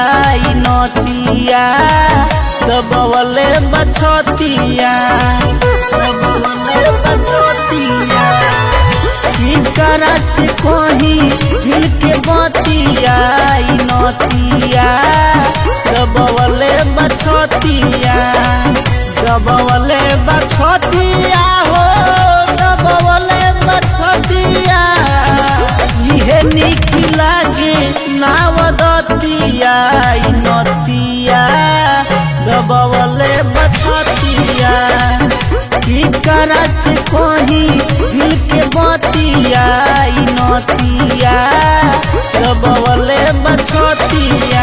ई नतिया दबवले बछतिया करा से कहीं दिल के बतिया ई नतिया दबवले बछतिया हो दबवले बछतिया इहे निक लागे नावदतिया ई नतिया दबवले बछतिया करा से कहीं दिल के बतिया ई नतिया दबवले बछतिया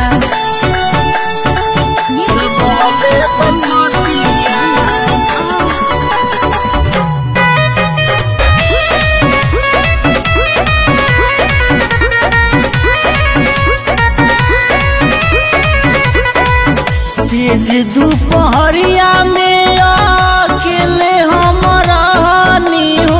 तेज दोपहरिया में अकेले हम रहनी हो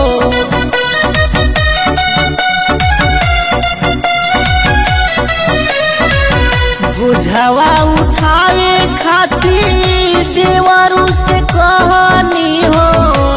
बुझावा उठावे खातिर देवरू से कहनी हो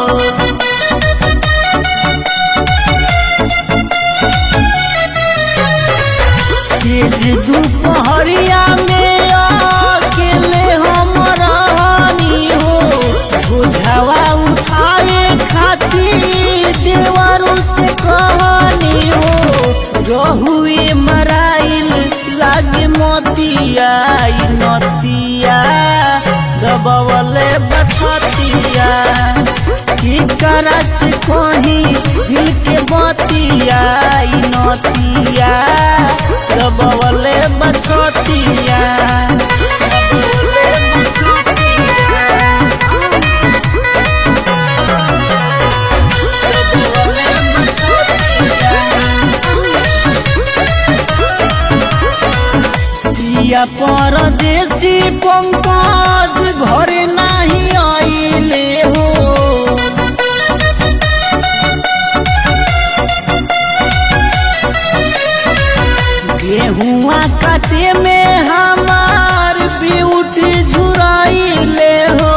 तेज दोपहरिया में अकेले हम रहनी हो बुझावा उठावे खातिर देवरू से कहनी हो रहुए मराइल लागे मोतिया ई नतिया दबवले बछतिया करा से कहीं दिल के बतिया ई नतिया दबवले बछतिया या परदेसी पंकज घर नहीं आइले हो गेहुआ काटे में हमार ब्यूटी झुराइले हो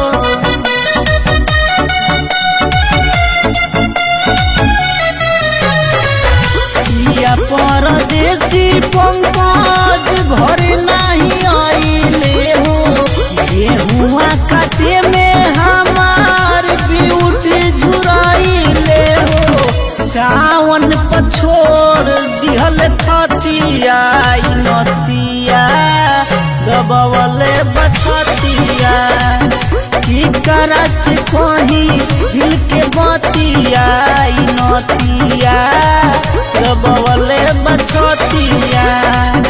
या परदेसी पंकज घर नहीं आइले हो गेहुआ काटे में हमार ब्यूटी झुराइले हो सावन पछोड़ दिहल थतिया ई नतिया दबवले बछतिया करा से कहीं दिल के बतिया ई नतिया दबवले बछतिया।